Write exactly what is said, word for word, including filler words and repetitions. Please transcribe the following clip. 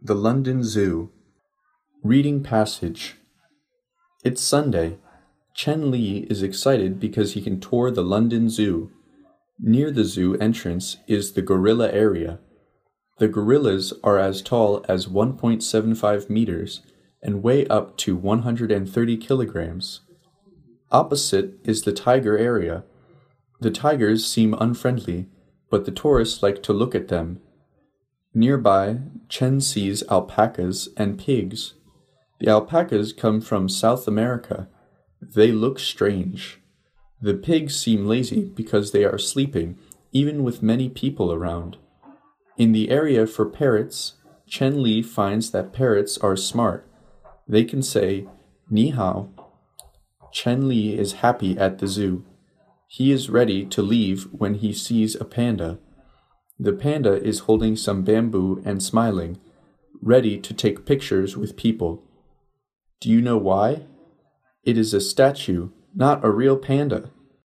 The London Zoo. Reading passage. It's Sunday. Chen Li is excited because he can tour the London Zoo. Near the zoo entrance is the gorilla area. The gorillas are as tall as one point seven five meters and weigh up to one hundred thirty kilograms. Opposite is the tiger area. The tigers seem unfriendly, but the tourists like to look at them. Nearby, Chen sees alpacas and pigs. The alpacas come from South America. They look strange. The pigs seem lazy because they are sleeping, even with many people around. In the area for parrots, Chen Li finds that parrots are smart. They can say, "Ni hao." Chen Li is happy at the zoo. He is ready to leave when he sees a panda. The panda is holding some bamboo and smiling, ready to take pictures with people. Do you know why? It is a statue, not a real panda.